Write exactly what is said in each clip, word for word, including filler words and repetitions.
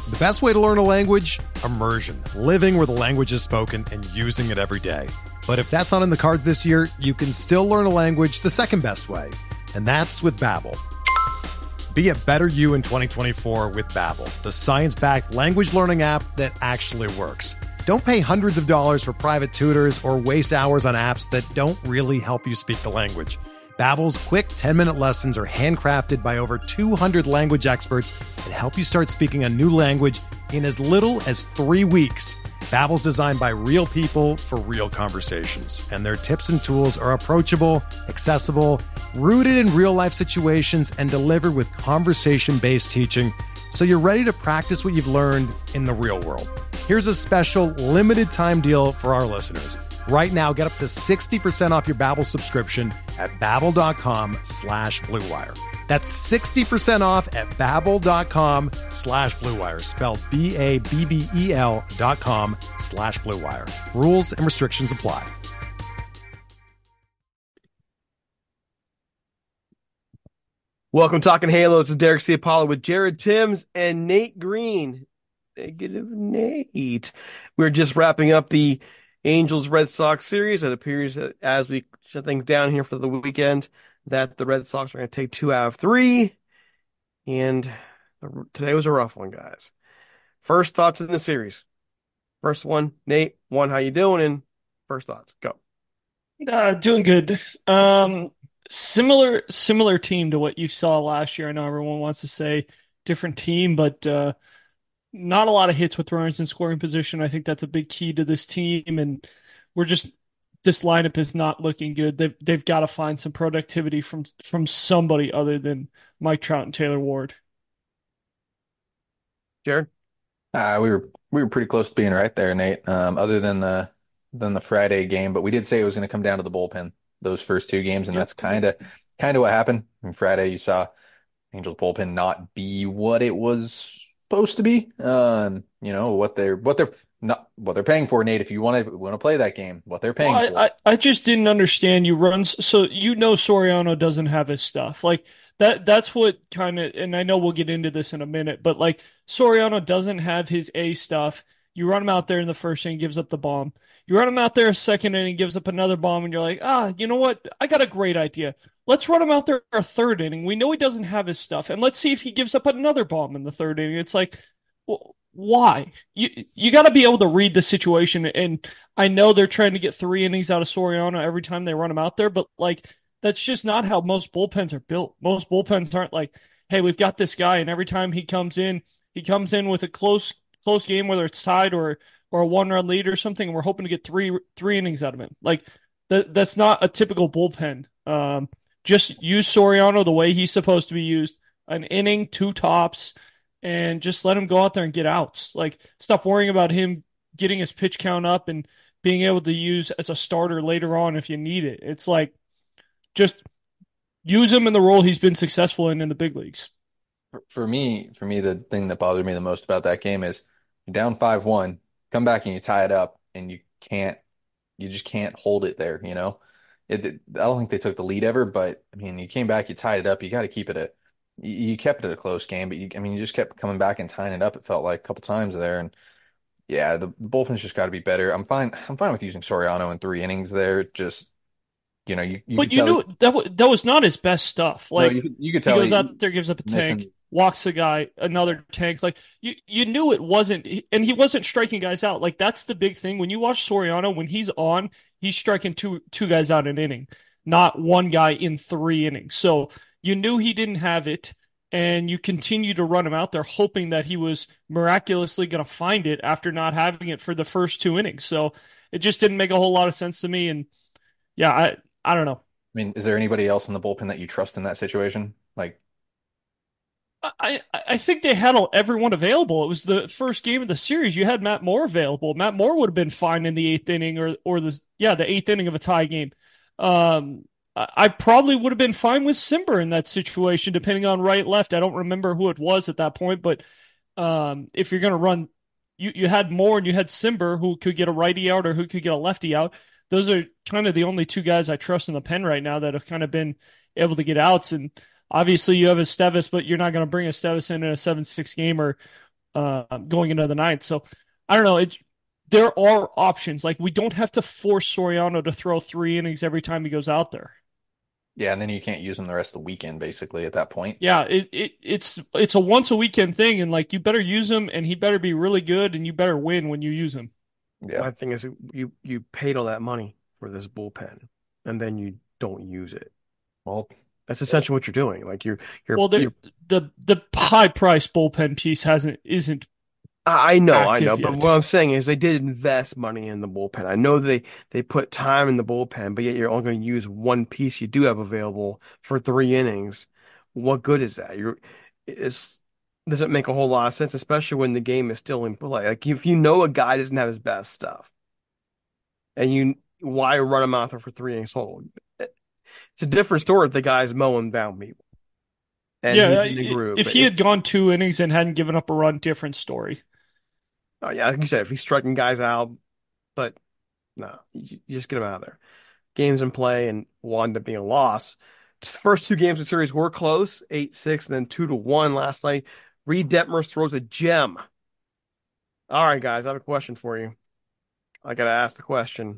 The best way to learn a language? Immersion. Living where the language is spoken and using it every day. But if that's not in the cards this year, you can still learn a language the second best way, and that's with Babbel. Be a better you in twenty twenty-four with Babbel, the science-backed language learning app that actually works. Don't pay hundreds of dollars for private tutors or waste hours on apps that don't really help you speak the language. Babbel's quick ten-minute lessons are handcrafted by over two hundred language experts and help you start speaking a new language in as little as three weeks. Babbel's designed by real people for real conversations, and their tips and tools are approachable, accessible, rooted in real-life situations, and delivered with conversation-based teaching, so you're ready to practice what you've learned in the real world. Here's a special limited-time deal for our listeners. Right now, get up to sixty percent off your Babbel subscription at babbel.com slash bluewire. That's sixty percent off at babbel.com slash bluewire, spelled B A B B E L dot com slash bluewire. Rules and restrictions apply. Welcome to Talking Halo. This is Derek C. Apollo with Jared Timms and Nate Green. Negative Nate. We're just wrapping up the Angels Red Sox series. It appears that as we shut things down here for the weekend, that the Red Sox are going to take two out of three. And today was a rough one, guys. First thoughts in the series. First one, Nate. One, how you doing? And first thoughts, go. Uh, doing good. Um, similar, similar team to what you saw last year. I know everyone wants to say different team, but uh, not a lot of hits with runners in scoring position. I think that's a big key to this team, and we're just this lineup is not looking good. They've they've got to find some productivity from from somebody other than Mike Trout and Taylor Ward. Jared, uh, we were we were pretty close to being right there, Nate. Um, other than the than the Friday game, but we did say it was going to come down to the bullpen those first two games, and that's kind of kind of what happened. On Friday, you saw Angels bullpen not be what it was supposed to be. Um, you know what they're what they're not what they're paying for, Nate. If you want to want to play that game, what they're paying well, for. I, I I just didn't understand you runs. So you know Soriano doesn't have his stuff like that. That's what kind of, and I know we'll get into this in a minute, but like Soriano doesn't have his A stuff. You run him out there in the first inning, gives up the bomb. You run him out there a second inning, gives up another bomb, and you're like, ah, you know what? I got a great idea. Let's run him out there a third inning. We know he doesn't have his stuff, and let's see if he gives up another bomb in the third inning. It's like, well, why? You you got to be able to read the situation, and I know they're trying to get three innings out of Soriano every time they run him out there, but like that's just not how most bullpens are built. Most bullpens aren't like, hey, we've got this guy, and every time he comes in, he comes in with a close close game, whether it's tied or or a one run lead or something, and we're hoping to get three three innings out of him. Like that that's not a typical bullpen. Um, just use Soriano the way he's supposed to be used. An inning, two tops, and just let him go out there and get outs. Like, stop worrying about him getting his pitch count up and being able to use as a starter later on if you need it. It's like, just use him in the role he's been successful in in the big leagues. For me, for me, the thing that bothered me the most about that game is you're down five one, come back and you tie it up, and you can't, you just can't hold it there, you know? It, it, I don't think they took the lead ever, but, I mean, you came back, you tied it up, you got to keep it a You kept it a close game, but you, I mean, you just kept coming back and tying it up. It felt like a couple times there, and yeah, the, the bullpen's just got to be better. I'm fine. I'm fine with using Soriano in three innings there. Just you know, you, you but could you tell knew he, that w- that was not his best stuff. Like no, you, could- you could he tell goes he, out there, gives up a tank, missing. walks a guy, another tank. Like you, you knew it wasn't, and he wasn't striking guys out. Like that's the big thing when you watch Soriano. When he's on, he's striking two two guys out an inning, not one guy in three innings. So you knew he didn't have it. And you continue to run him out there hoping that he was miraculously going to find it after not having it for the first two innings. So it just didn't make a whole lot of sense to me. And yeah, I, I don't know. I mean, is there anybody else in the bullpen that you trust in that situation? Like, I, I think they had everyone available. It was the first game of the series. You had Matt Moore available. Matt Moore would have been fine in the eighth inning or, or the, yeah, the eighth inning of a tie game. Um, I probably would have been fine with Simber in that situation, depending on right, left. I don't remember who it was at that point, but um, if you're going to run, you, you had Moore and you had Simber who could get a righty out or who could get a lefty out. Those are kind of the only two guys I trust in the pen right now that have kind of been able to get outs. And obviously you have Estevez, but you're not going to bring Estevez in in a seven six game or uh, going into the ninth. So I don't know. It's there are options. Like we don't have to force Soriano to throw three innings every time he goes out there. Yeah, and then you can't use him the rest of the weekend, basically, at that point. Yeah, it, it it's it's a once a weekend thing, and like you better use him, and he better be really good, and you better win when you use him. Yeah. My thing is, you you paid all that money for this bullpen, and then you don't use it. Well, That's essentially what you're doing. Like you're you're, Well, the you're the the high price bullpen piece hasn't isn't I I know, I active know, but yet. what I'm saying is they did invest money in the bullpen. I know they they put time in the bullpen, but yet you're only going to use one piece you do have available for three innings. What good is that? You're it's doesn't make a whole lot of sense, especially when the game is still in play. Like if you know a guy doesn't have his best stuff, and you why run him out there for three innings total? It's a different story if the guy's mowing down people and Yeah, he's uh, in the groove. if But he if had gone two innings and hadn't given up a run, different story. oh yeah, like you said, if he's striking guys out, but no, you, you just get him out of there. Games in play and wound up being a loss. The first two games of the series were close, eight six and then two to one last night. Reed Detmers throws a gem. All right, guys, I have a question for you. I got to ask the question.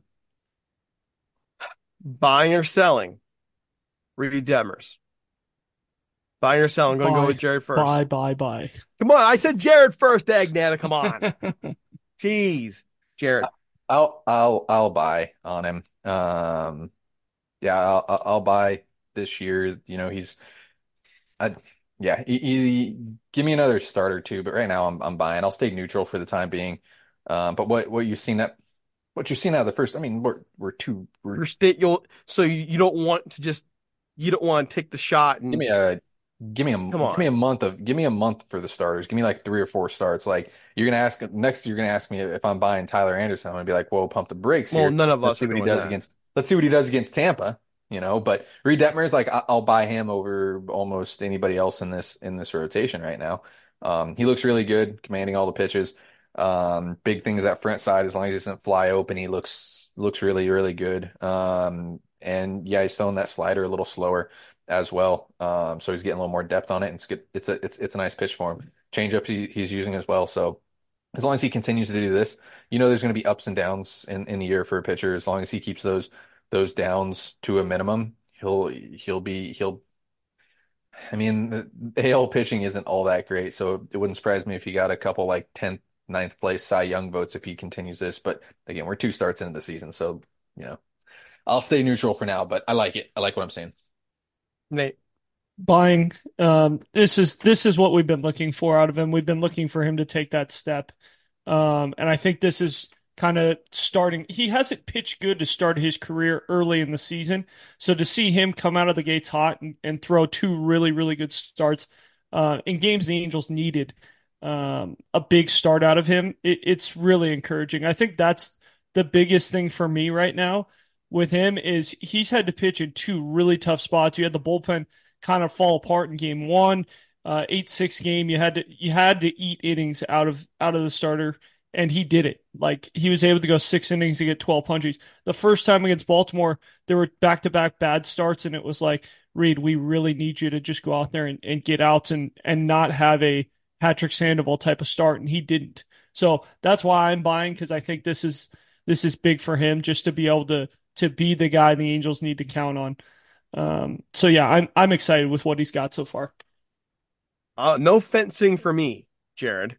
Buying or selling Reed Detmers? Buying or selling? I'm going to go Bye, with Jared first. bye, bye, bye. Come on, I said Jared first, Dagnata. Come on. Jeez. Jared. I'll I'll I'll buy on him. Um, yeah, I'll I'll I'll buy this year. You know, he's I yeah, he, he- give me another starter too, but right now I'm I'm buying. I'll stay neutral for the time being. Um, but what what you've seen that what you've seen out of the first, I mean, we're we're two we're Your state you'll so you, you don't want to just you don't want to take the shot give and me a give me a come give me on. a month of give me a month for the starters. Give me like three or four starts. Like you're gonna ask next, you're gonna ask me if I'm buying Tyler Anderson. I'm gonna be like, whoa, pump the brakes Well, here. none of Let's us see are what he doing does that. against. Let's see what he does against Tampa. You know, but Reed Detmers, like I- I'll buy him over almost anybody else in this in this rotation right now. Um, he looks really good, commanding all the pitches. Um, big thing is that front side. As long as he doesn't fly open, he looks looks really really good. Um, and yeah, he's throwing that slider a little slower as well. Um, so he's getting a little more depth on it, and it's good. It's a it's it's a nice pitch for him. Changeup he, he's using as well. So as long as he continues to do this, you know, there's going to be ups and downs in, in the year for a pitcher. As long as he keeps those those downs to a minimum, he'll he'll be he'll. I mean, the A L pitching isn't all that great, so it wouldn't surprise me if he got a couple like tenth, ninth place Cy Young votes if he continues this. But again, we're two starts into the season, so you know, I'll stay neutral for now. But I like it. I like what I'm seeing. Nate. Buying. Um, this is this is what we've been looking for out of him. We've been looking for him to take that step. Um, and I think this is kind of starting. He hasn't pitched good to start his career early in the season. So to see him come out of the gates hot and, and throw two really, really good starts uh, in games the Angels needed um, a big start out of him, it, it's really encouraging. I think that's the biggest thing for me right now with him is he's had to pitch in two really tough spots. You had the bullpen kind of fall apart in game one, uh, eight six game. You had to you had to eat innings out of out of the starter, and he did it. Like he was able to go six innings to get twelve punches. The first time against Baltimore, there were back to back bad starts, and it was like, Reed, we really need you to just go out there and, and get outs and and not have a Patrick Sandoval type of start, and he didn't. So that's why I'm buying because I think this is this is big for him just to be able to to be the guy the Angels need to count on. Um, so yeah, I'm I'm excited with what he's got so far. Uh, no fencing for me, Jared.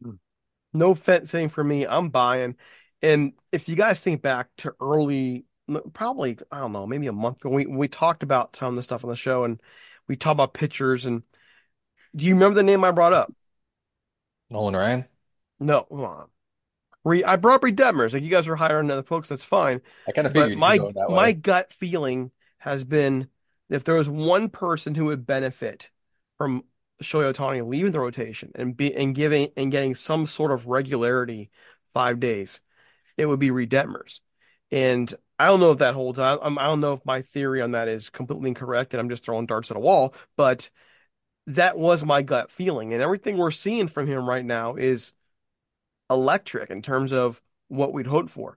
No fencing for me. I'm buying. And if you guys think back to early, probably, I don't know, maybe a month ago, we, we talked about some of the stuff on the show and we talked about pitchers. And do you remember the name I brought up? Nolan Ryan. No, come on. Re, I brought up Reed Detmers. Like you guys are hiring other folks, that's fine. I kind of But figured you were my going that my way. gut feeling has been if there was one person who would benefit from Shohei Ohtani leaving the rotation and be and giving and getting some sort of regularity five days, it would be Reed Detmers. And I don't know if that holds. I, I'm- I don't know if my theory on that is completely incorrect, and I'm just throwing darts at a wall. But that was my gut feeling, and everything we're seeing from him right now is electric in terms of what we'd hoped for.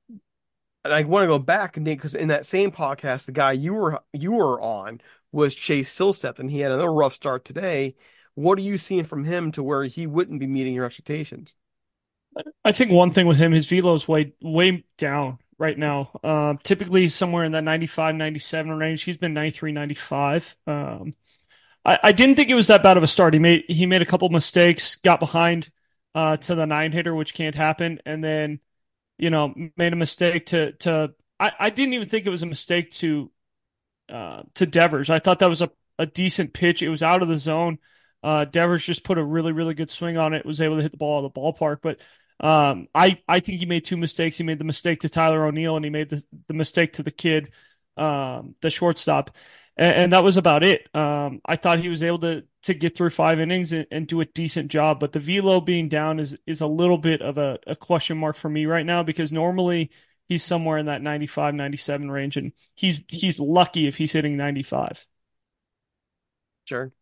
And I want to go back, Nick, because in that same podcast, the guy you were you were on was Chase Silseth, and he had another rough start today What are you seeing from him to where he wouldn't be meeting your expectations? I think one thing with him, his velo is way way down right now. Um, typically somewhere in that ninety-five, ninety-seven range. He's been ninety-three, ninety-five. Um, I, I didn't think it was that bad of a start. He made he made a couple mistakes, got behind uh, to the nine hitter, which can't happen, and then you know made a mistake to to. I, I didn't even think it was a mistake to uh, to Devers. I thought that was a, a decent pitch. It was out of the zone. Uh, Devers just put a really, really good swing on it, was able to hit the ball out of the ballpark. But um, I, I think he made two mistakes. He made the mistake to Tyler O'Neill, and he made the, the mistake to the kid, um, the shortstop. And, and that was about it. Um, I thought he was able to to get through five innings and, and do a decent job. But the velo being down is is a little bit of a, a question mark for me right now, because normally he's somewhere in that ninety-five, ninety-seven range, and he's he's lucky if he's hitting ninety-five. Sure.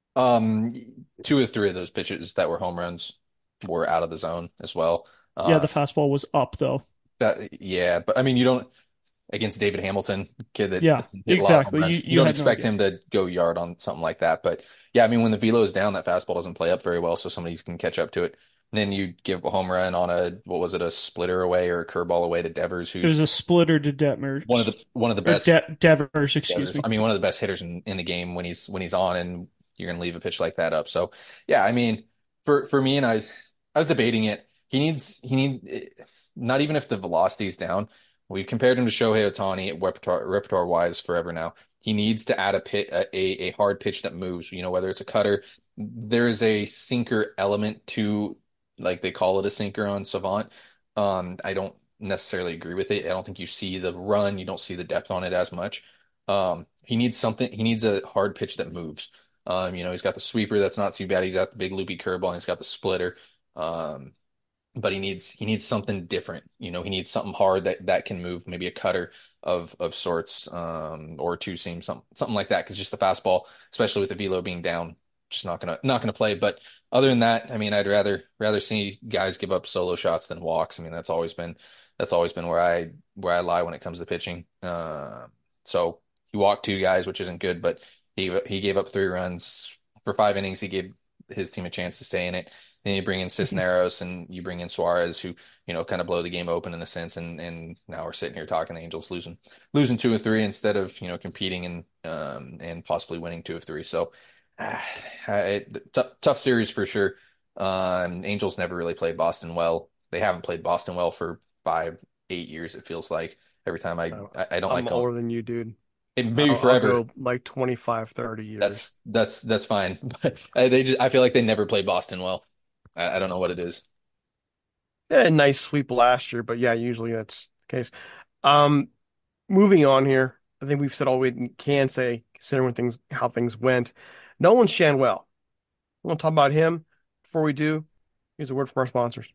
Um, two or three of those pitches that were home runs were out of the zone as well. Yeah, Uh, the fastball was up though. that yeah, but I mean, you don't against David Hamilton, kid that Yeah, doesn't hit a lot of home exactly. runs, You you you don't had no expect idea. him to go yard on something like that. But yeah, I mean, when the velo is down, that fastball doesn't play up very well, so somebody can catch up to it. And then you give a home run on a what was it, a splitter away or a curveball away to Devers, It who's was a splitter to Detmers one of the one of the or best. De Devers, excuse Devers, me. I mean, one of the best hitters in, in the game when he's when he's on, and you're gonna leave a pitch like that up. So yeah, I mean, for for me, and I was I was debating it. He needs he need not even if the velocity is down. We've compared him to Shohei Ohtani repertoire repertoire wise forever now. He needs to add a pit a, a hard pitch that moves. You know, whether it's a cutter, there is a sinker element to, like they call it a sinker on Savant. Um, I don't necessarily agree with it. I don't think you see the run, you don't see the depth on it as much. Um, he needs something. He needs a hard pitch that moves. Um, you know, he's got the sweeper that's not too bad. He's got the big loopy curveball. And he's got the splitter. Um, but he needs he needs something different. You know, he needs something hard that that can move, maybe a cutter of of sorts, um, or a two seam, something something like that. Because just the fastball, especially with the velo being down, just not gonna not gonna play. But other than that, I mean, I'd rather rather see guys give up solo shots than walks. I mean, that's always been that's always been where I where I lie when it comes to pitching. Uh, so he walked two guys, which isn't good, but he he gave up three runs for five innings. He gave his team a chance to stay in it. Then you bring in Cisneros and you bring in Suarez, who, you know, kind of blow the game open in a sense. And and now we're sitting here talking the Angels losing losing two or three instead of, you know, competing and um and possibly winning two of three. So uh, it, tough tough series for sure. Um, Angels never really played Boston well. They haven't played Boston well for five, eight years. It feels like every time I Oh, I, I don't I'm like older going. than you, dude. It maybe I'll, I'll forever. go like twenty-five, thirty years. That's that's that's fine. But they just I feel like they never played Boston well. I, I don't know what it is. They had a nice sweep last year, but yeah, usually that's the case. Um, moving on here, I think we've said all we can say, considering things how things went. Nolan Shanwell. We want to talk about him. Before we do, here's a word from our sponsors.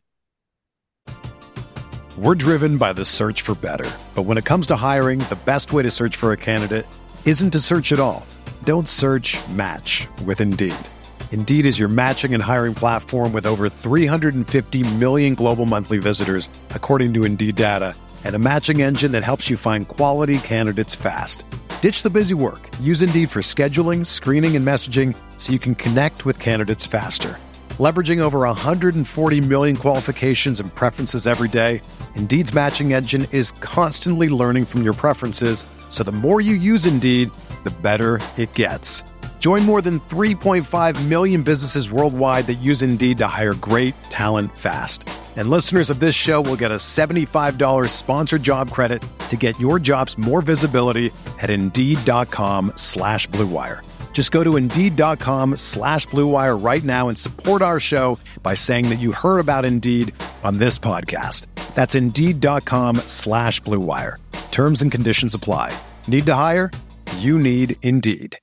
We're driven by the search for better. But when it comes to hiring, the best way to search for a candidate isn't to search at all. Don't search, match with Indeed. Indeed is your matching and hiring platform with over three hundred fifty million global monthly visitors, according to Indeed data, and a matching engine that helps you find quality candidates fast. Ditch the busy work. Use Indeed for scheduling, screening, and messaging so you can connect with candidates faster. Leveraging over one hundred forty million qualifications and preferences every day, Indeed's matching engine is constantly learning from your preferences, so the more you use Indeed, the better it gets. Join more than three point five million businesses worldwide that use Indeed to hire great talent fast. And listeners of this show will get a seventy-five dollars sponsored job credit to get your jobs more visibility at Indeed.com slash Blue Wire. Just go to Indeed.com slash Blue Wire right now and support our show by saying that you heard about Indeed on this podcast. That's Indeed.com slash Blue Wire. Terms and conditions apply. Need to hire? You need Indeed.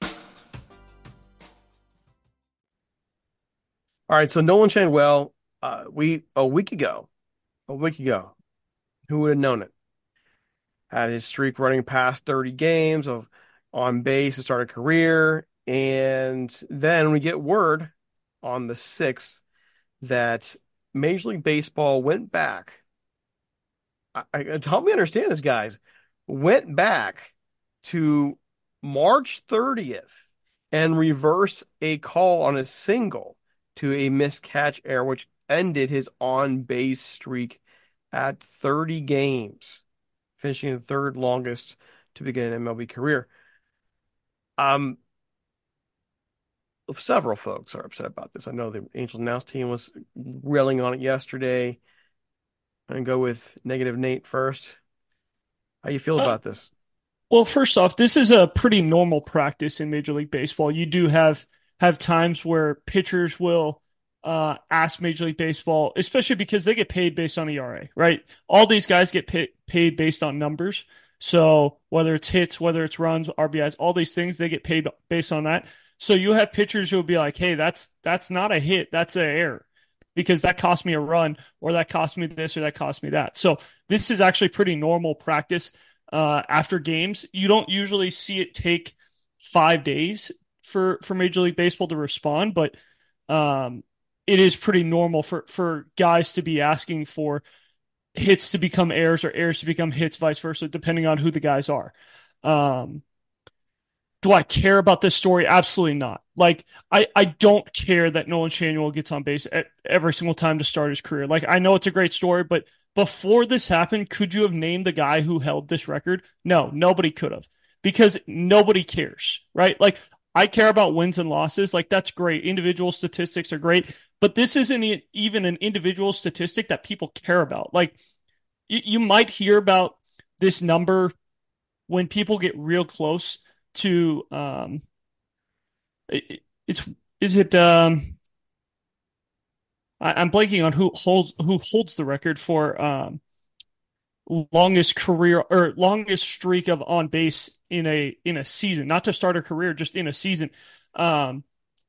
All right, so Nolan Shanwell, uh, we a week ago, a week ago, who would have known it? Had his streak running past thirty games of on base to start a career, and then we get word on the sixth that Major League Baseball went back. I, I, help me understand this, guys. Went back to March thirtieth and reverse a call on a single to a missed catch error, which ended his on base streak at thirty games, finishing the third longest to begin an M L B career. Um, several folks are upset about this. I know the Angels Now team was railing on it yesterday. I'm gonna go with negative Nate first. How you feel Uh, about this? well, first off, this is a pretty normal practice in Major League Baseball. You do have have times where pitchers will uh, ask Major League Baseball, especially because they get paid based on E R A, right? All these guys get pay, paid based on numbers. So whether it's hits, whether it's runs, R B Is, all these things, they get paid based on that. So you have pitchers who will be like, "Hey, that's that's not a hit, that's an error." Because that cost me a run, or that cost me this, or that cost me that. So this is actually pretty normal practice uh, after games. You don't usually see it take five days for for Major League Baseball to respond, but um, it is pretty normal for for guys to be asking for hits to become errors or errors to become hits, vice versa, depending on who the guys are. Um, do I care about this story? Absolutely not. Like, I, I don't care that Nolan Schanuel gets on base at every single time to start his career. Like, I know it's a great story, but before this happened, could you have named the guy who held this record? No, nobody could have, because nobody cares, right? Like, I care about wins and losses. Like, that's great. Individual statistics are great, but this isn't e- even an individual statistic that people care about. Like, you, you might hear about this number when people get real close to um it, it's is it um I, I'm blanking on who holds who holds the record for um longest career or longest streak of on base in a in a season, not to start a career, just in a season. Um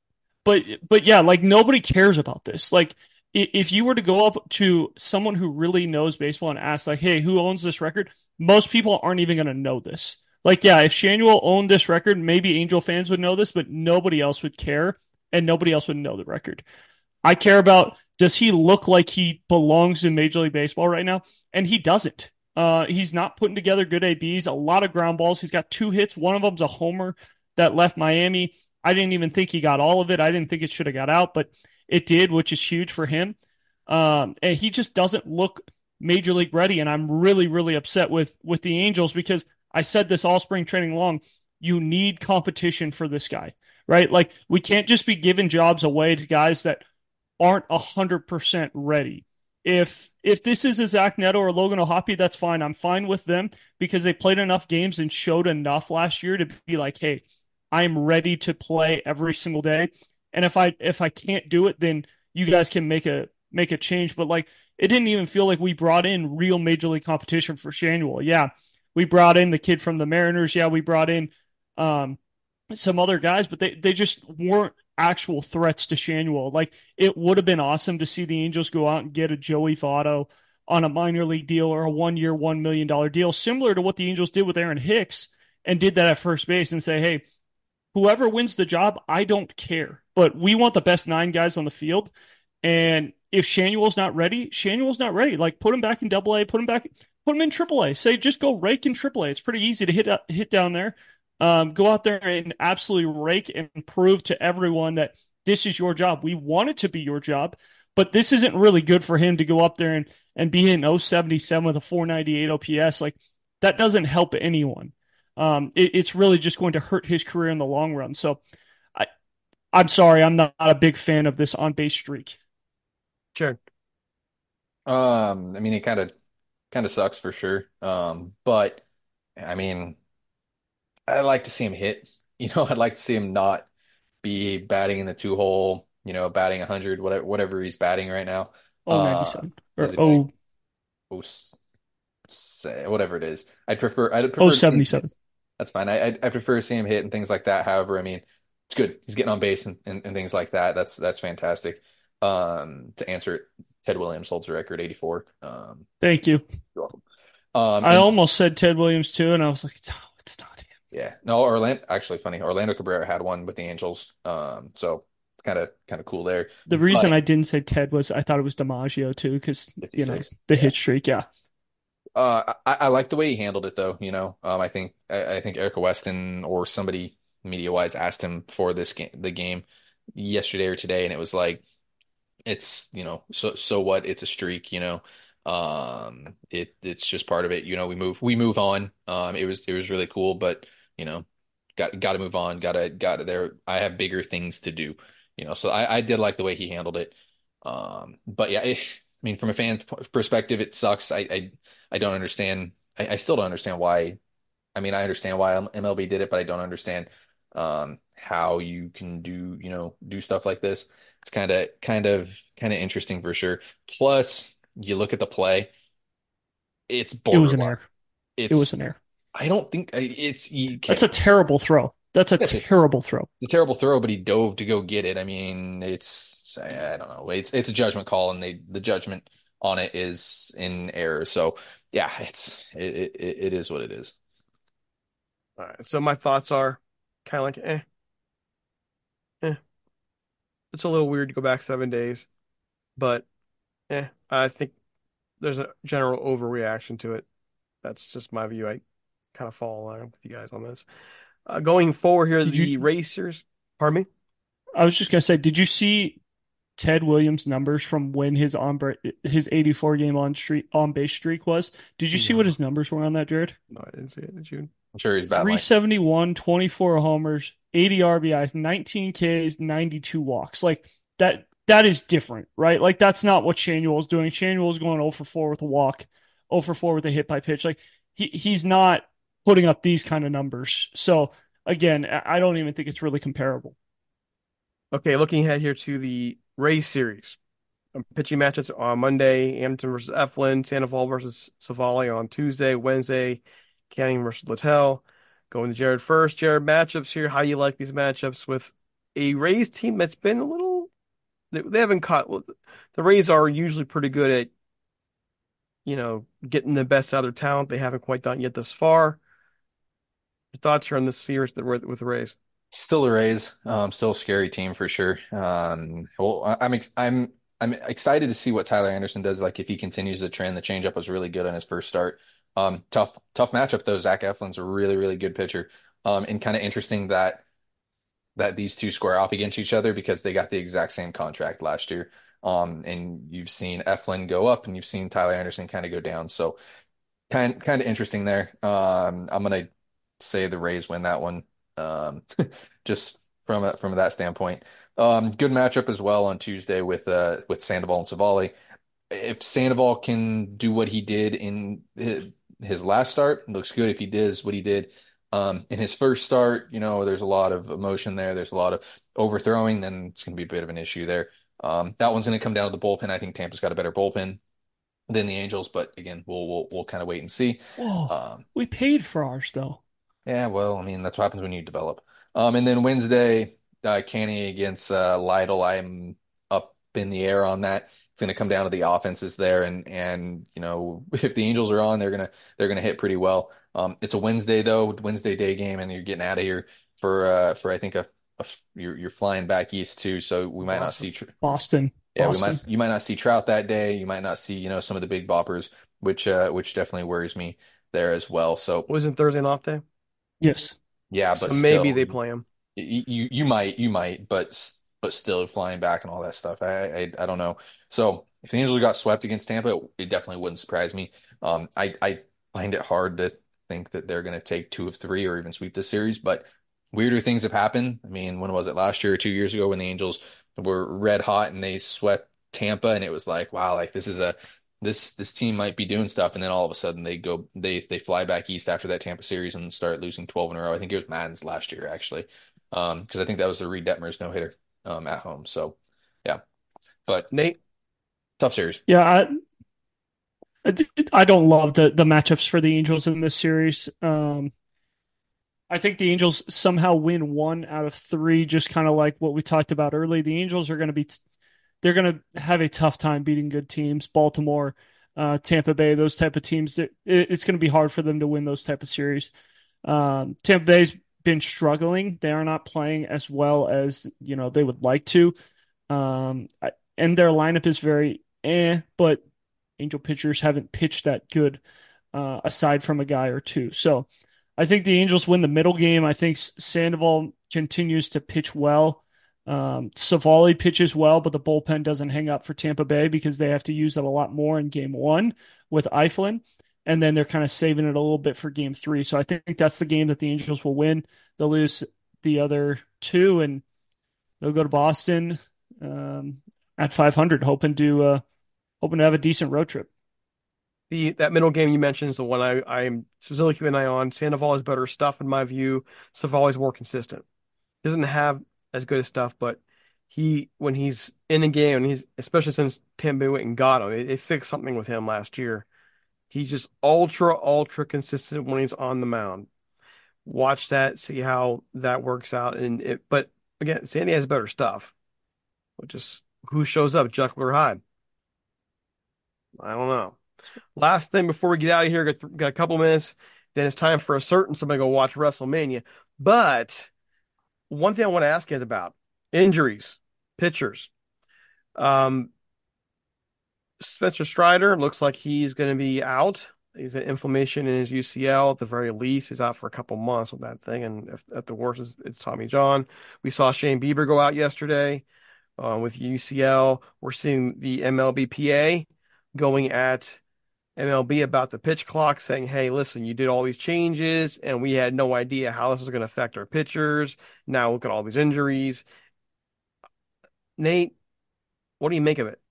but but yeah, like nobody cares about this. Like if you were to go up to someone who really knows baseball and ask like, "Hey, who owns this record?" Most people aren't even going to know this. Like, yeah, if Shanuel owned this record, maybe Angel fans would know this, but nobody else would care and nobody else would know the record. I care about, does he look like he belongs in Major League Baseball right now? And he doesn't. Uh, he's not putting together good A Bs, a lot of ground balls. He's got two hits. One of them's a homer that left Miami. I didn't even think he got all of it. I didn't think it should have got out, but it did, which is huge for him. Um, and he just doesn't look Major League ready. And I'm really, really upset with with the Angels because I said this all spring training long. You need competition for this guy, right? Like we can't just be giving jobs away to guys that aren't one hundred percent ready. If if this is a Zach Neto or Logan O'Hoppe, that's fine. I'm fine with them because they played enough games and showed enough last year to be like, hey, I'm ready to play every single day. And if I if I can't do it, then you guys can make a make a change. But like it didn't even feel like we brought in real major league competition for Shanuel. Yeah, we brought in the kid from the Mariners. Yeah, we brought in um, some other guys, but they, they just weren't actual threats to Shanuel. Like it would have been awesome to see the Angels go out and get a Joey Votto on a minor league deal or a one year, one million dollar deal, similar to what the Angels did with Aaron Hicks and did that at first base and say, hey, whoever wins the job, I don't care, but we want the best nine guys on the field. And if Shanuel's not ready, Shanuel's not ready. Like put him back in Double A, put him back, put him in Triple A. Say just go rake in Triple A. It's pretty easy to hit hit down there. Um, go out there and absolutely rake and prove to everyone that this is your job. We want it to be your job, but this isn't really good for him to go up there and and be in oh seventy-seven with a four ninety-eight O P S. Like that doesn't help anyone. Um, it, it's really just going to hurt his career in the long run. So I, I'm sorry, I'm not, not a big fan of this on base streak. Sure. Um, I mean, it kind of kind of sucks for sure. Um, but I mean, I'd like to see him hit. You know, I'd like to see him not be batting in the two hole. You know, batting one hundred, whatever whatever he's batting right now. Oh, Uh, ninety-seven or is it batting? oh, Oh, s- say whatever it is. I'd prefer I'd oh prefer to see him hit. seventy-seven. That's fine. I I, I prefer to see him hit and things like that. However, I mean, it's good. He's getting on base and, and, and things like that. That's that's fantastic. Um, to answer it, Ted Williams holds the record, eighty-four. Um, Thank you. you're welcome. Um, I and almost said Ted Williams too, and I was like, no, it's not him. yeah, no, Orlando actually funny. Orlando Cabrera had one with the Angels. Um, so it's kind of kind of cool there. The reason But I didn't say Ted was I thought it was DiMaggio too, because you know fifty-six. the Yeah. hit streak. Yeah, Uh, I, I like the way he handled it though. You know, um, I think I, I think Erica Weston or somebody media wise asked him for this game, the game yesterday or today, and it was like, it's, you know, so so what? It's a streak, you know. Um, it it's just part of it. You know, we move we move on. Um, it was it was really cool, but you know, got got to move on. Gotta gotta there. I have bigger things to do. You know, so I I did like the way he handled it. Um, but yeah, it, I mean, from a fan's perspective, it sucks. I I I don't understand. I, I still don't understand why. I mean, I understand why M L B did it, but I don't understand um, how you can do, you know, do stuff like this. It's kind of, kind of, kind of interesting for sure. Plus, you look at the play, it's It was an borderline. error. It was an It's, error. I don't think it's, you That's can't, a terrible throw. That's a that's a, terrible throw. it's a terrible throw, but he dove to go get it. I mean, it's, I, I don't know. It's, it's a judgment call, and they, the judgment on it is in error. So yeah, it's, it, it, it is what it is. All right. So my thoughts are kind of like, eh, eh. It's a little weird to go back seven days, but eh, I think there's a general overreaction to it. That's just my view. I kind of fall along with you guys on this. Uh, going forward here, Did the you? racers, pardon me? I was just gonna say, did you see Ted Williams' numbers from when his on his eighty-four game on streak on base streak was? Did you see what No, his numbers were on that, Jared? no, I didn't see it. Did you? I'm sure he's bad line. three seventy-one, twenty-four homers, eighty R B Is, nineteen Ks, ninety-two walks. Like that that is different, right? Like that's not what Shanuel is doing. Shanuel is going oh for four with a walk, oh for four with a hit by pitch. Like he he's not putting up these kind of numbers. So again, I don't even think it's really comparable. Okay, looking ahead here to the Rays series. Um, pitching matchups on Monday, Anderson versus Eflin, Sandoval versus Savali on Tuesday, Wednesday, Canning versus Littell. Going to Jared first. Jared, matchups here. How you like these matchups with a Rays team that's been a little, they, they haven't caught, well, the Rays are usually pretty good at, you know, getting the best out of their talent. They haven't quite done it yet this far. Your thoughts here on this series that with, with the Rays? Still the Rays, um, still a scary team for sure. Um, well, I- I'm ex I'm I'm excited to see what Tyler Anderson does. Like if he continues the trend, the changeup was really good on his first start. Um, tough tough matchup though. Zach Eflin's a really really good pitcher. Um, and kind of interesting that that these two square off against each other because they got the exact same contract last year. Um, and you've seen Eflin go up and you've seen Tyler Anderson kind of go down. So kind kind of interesting there. Um, I'm gonna say the Rays win that one. Um, just from a, from that standpoint. Um, good matchup as well on Tuesday with uh with Sandoval and Savali. If Sandoval can do what he did in his, his last start, it looks good. If he does what he did um in his first start, you know, there's a lot of emotion there. There's a lot of overthrowing, then it's going to be a bit of an issue there. Um, that one's going to come down to the bullpen. I think Tampa's got a better bullpen than the Angels, but again, we'll we'll we'll kind of wait and see. Whoa, Um, we paid for ours though. yeah, well, I mean, that's what happens when you develop. Um, and then Wednesday, uh, Canny against uh, Lytle. I'm up in the air on that. It's going to come down to the offenses there, and and you know, if the Angels are on, they're gonna they're gonna hit pretty well. Um, it's a Wednesday though, Wednesday day game, and you're getting out of here for uh for I think a, a you're you're flying back east too, so we might not Boston. see. Tr Boston, Yeah, we Boston. might you might not see Trout that day. You might not see you know some of the big boppers, which uh which definitely worries me there as well. So Wasn't Thursday an off day? Yes. yeah, but So maybe still. they play him. You, you you might you might, but s- but still flying back and all that stuff. I I, I don't know. So if the Angels got swept against Tampa, it, it definitely wouldn't surprise me. Um, I I find it hard to think that they're going to take two of three or even sweep the series. But weirder things have happened. I mean, when was it last year or two years ago when the Angels were red hot and they swept Tampa, and it was like, wow, like this is a this this team might be doing stuff, and then all of a sudden they go they they fly back east after that Tampa series and start losing twelve in a row. I think it was Madden's last year actually. Um, because I think that was the Reed Detmers no hitter um at home. So yeah, but Nate? tough series. Yeah, I I I don't love the the matchups for the Angels in this series. Um, I think the Angels somehow win one out of three, just kind of like what we talked about early. The Angels are going to be they're going to have a tough time beating good teams, Baltimore, uh, Tampa Bay, those type of teams. It, it's going to be hard for them to win those type of series. Um, Tampa Bay's been struggling. They are not playing as well as you know they would like to. Um, I- and their lineup is very eh, but Angel pitchers haven't pitched that good, uh, aside from a guy or two. So I think the Angels win the middle game. I think Sandoval continues to pitch well. Um, Savali pitches well, but the bullpen doesn't hang up for Tampa Bay because they have to use it a lot more in game one with Eflin. And then they're kind of saving it a little bit for game three. So I think that's the game that the Angels will win. They'll lose the other two and they'll go to Boston um, at five hundred, hoping to uh, hoping to have a decent road trip. The that middle game you mentioned is the one I I'm specifically keeping an eye on. Sandoval has better stuff in my view. Savali's more consistent. Doesn't have as good as stuff, but he when he's in a game, and he's especially since Tampa Bay went and got him, it, it fixed something with him last year. He's just ultra ultra consistent when he's on the mound. Watch that, see how that works out, and it. But again, Sandy has better stuff. Which is who shows up, Jekyll or Hyde? I don't know. Last thing before we get out of here, got, got a couple minutes. Then it's time for a certain somebody to go watch WrestleMania. But one thing I want to ask you is about injuries, pitchers. Um, Spencer Strider looks like he's going to be out. He's got inflammation in his U C L at the very least. He's out for a couple months with that thing, and if, at the worst, it's, it's Tommy John. We saw Shane Bieber go out yesterday uh, with U C L. We're seeing the M L B P A going at M L B about the pitch clock, saying, "Hey, listen, you did all these changes, and we had no idea how this is going to affect our pitchers. Now look at all these injuries." Nate, what do you make of it?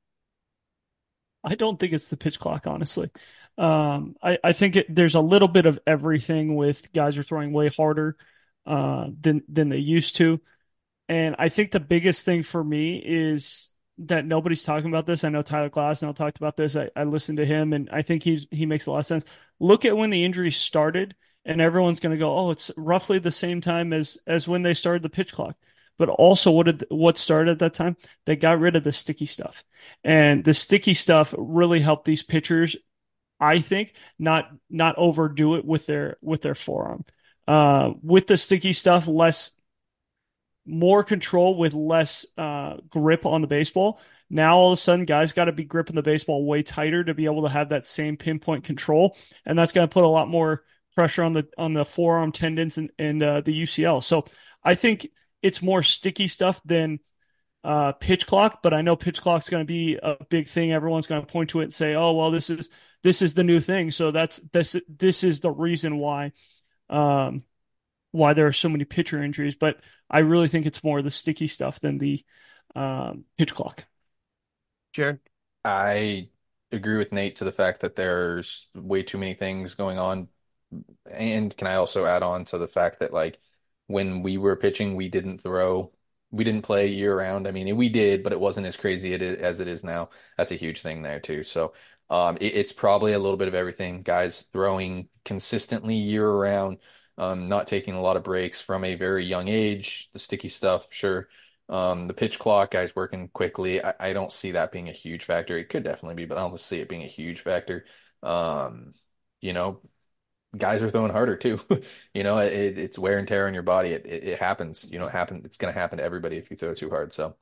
I don't think it's the pitch clock, honestly. Um, I, I think it, there's a little bit of everything with guys are throwing way harder uh, than than they used to. And I think the biggest thing for me is that nobody's talking about this. I know Tyler Glasnow talked about this. I, I listened to him, and I think he's he makes a lot of sense. Look at when the injuries started, and everyone's going to go, "Oh, it's roughly the same time as as when they started the pitch clock." But also, what did what started at that time? They got rid of the sticky stuff, and the sticky stuff really helped these pitchers, I think, not not overdo it with their with their forearm. Uh, with the sticky stuff, less more control with less uh, grip on the baseball. Now all of a sudden, guys got to be gripping the baseball way tighter to be able to have that same pinpoint control, and that's going to put a lot more pressure on the on the forearm tendons and, and uh, the U C L. So I think it's more sticky stuff than uh, pitch clock, but I know pitch clock's going to be a big thing. Everyone's going to point to it and say, "Oh, well, this is this is the new thing." So that's this this is the reason why um, why there are so many pitcher injuries. But I really think it's more the sticky stuff than the um, pitch clock. Jared? I agree with Nate to the fact that there's way too many things going on. And can I also add on to the fact that like when we were pitching, we didn't throw, we didn't play year round. I mean, we did, but it wasn't as crazy it is, as it is now. That's a huge thing there too. So um, it, it's probably a little bit of everything. Guys throwing consistently year round, um, not taking a lot of breaks from a very young age. The sticky stuff, sure. Um, the pitch clock, guys working quickly. I, I don't see that being a huge factor. It could definitely be, but I don't see it being a huge factor. Um, you know, guys are throwing harder too. You know, it, it's wear and tear on your body. It, it, it happens. You know, it happen. It's going to happen to everybody if you throw too hard. So,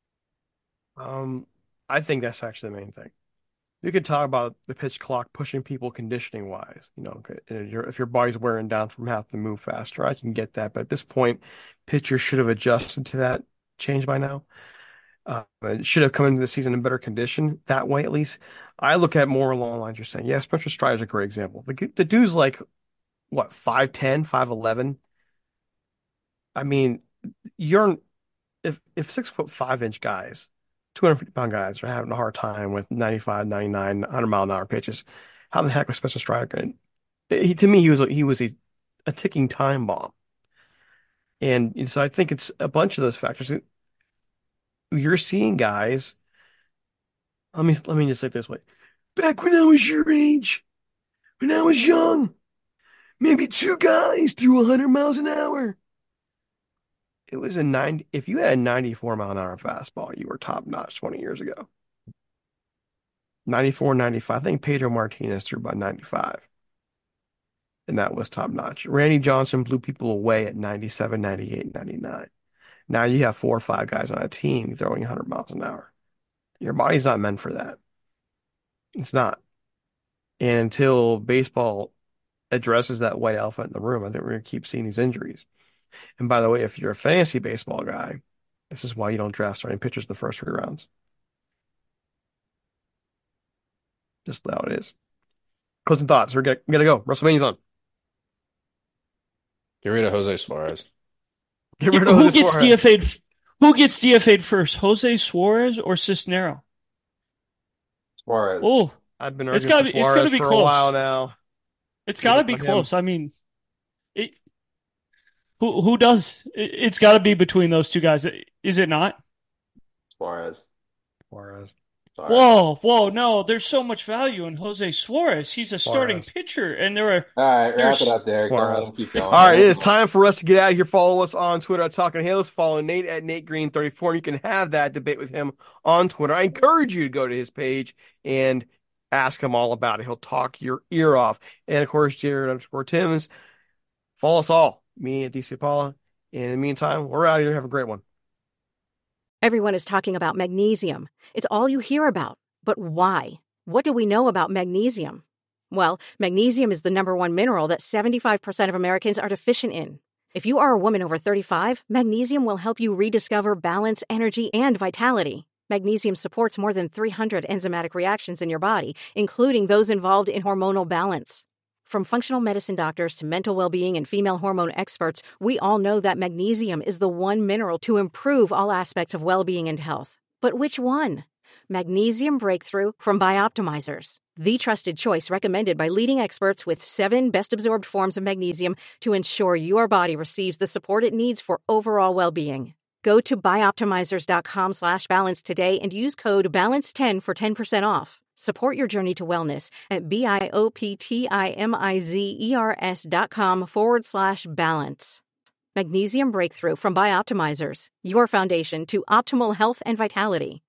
Um, I think that's actually the main thing. You could talk about the pitch clock pushing people conditioning wise. You know, okay, if your if your body's wearing down from having to move faster, I can get that. But at this point, pitchers should have adjusted to that change by now. Uh, it should have come into the season in better condition that way, at least. I look at more along the lines you're saying. Yeah, Spencer Strider's a great example. The, the dude's like, what, five ten, five eleven? I mean, you're if if six foot five inch guys, two hundred fifty pound guys are having a hard time with ninety-five, ninety-nine, one hundred mile an hour pitches, how the heck was Spencer Strider going to, he, to me, he was a, he was a, a ticking time bomb. And so I think it's a bunch of those factors. You're seeing guys. Let me let me just say it this way. Back when I was your age, when I was young, maybe two guys threw one hundred miles an hour. It was a ninety. If you had a ninety-four mile an hour fastball, you were top notch twenty years ago. ninety-four, ninety-five. I think Pedro Martinez threw about ninety-five. And that was top notch. Randy Johnson blew people away at ninety-seven, ninety-eight, ninety-nine. Now you have four or five guys on a team throwing one hundred miles an hour. Your body's not meant for that. It's not. And until baseball addresses that white elephant in the room, I think we're going to keep seeing these injuries. And by the way, if you're a fantasy baseball guy, this is why you don't draft starting pitchers in the first three rounds. Just how it is. Closing thoughts. We're gonna, we gotta go. WrestleMania's on. Get rid of Jose Suarez. Get rid of Who Jose gets Suarez. D F A'd? Who gets D F A'd first, Jose Suarez or Cisnero? Suarez. Oh, I've been It's arguing gotta for be- it's gotta Suarez be for a close. while now. it's got to be Give it to close. I mean, it, who who does? It, it's got to be between those two guys. Is it not? Suarez. Suarez. Suarez. Whoa, whoa, no! There's so much value in Jose Suarez. He's a starting Suarez. pitcher, and there are All right, wrap There's- it up, Derek. Don't let Suarez. him keep going. All right, it is time for us to get out of here. Follow us on Twitter at Talking Halos. Follow Nate at Nate Green thirty-four. You can have that debate with him on Twitter. I encourage you to go to his page and ask him all about it. He'll talk your ear off. And of course, Jared underscore Tims. Follow us all. Me at D C Paula. And in the meantime, we're out of here. Have a great one. Everyone is talking about magnesium. It's all you hear about. But why? What do we know about magnesium? Well, magnesium is the number one mineral that seventy-five percent of Americans are deficient in. If you are a woman over thirty-five, magnesium will help you rediscover balance, energy, and vitality. Magnesium supports more than three hundred enzymatic reactions in your body, including those involved in hormonal balance. From functional medicine doctors to mental well-being and female hormone experts, we all know that magnesium is the one mineral to improve all aspects of well-being and health. But which one? Magnesium Breakthrough from Bioptimizers, the trusted choice recommended by leading experts with seven best-absorbed forms of magnesium to ensure your body receives the support it needs for overall well-being. Go to bioptimizers.com slash balance today and use code balance ten for ten percent off. Support your journey to wellness at B-I-O-P-T-I-M-I-Z-E-R-S dot com forward slash balance. Magnesium Breakthrough from Bioptimizers, your foundation to optimal health and vitality.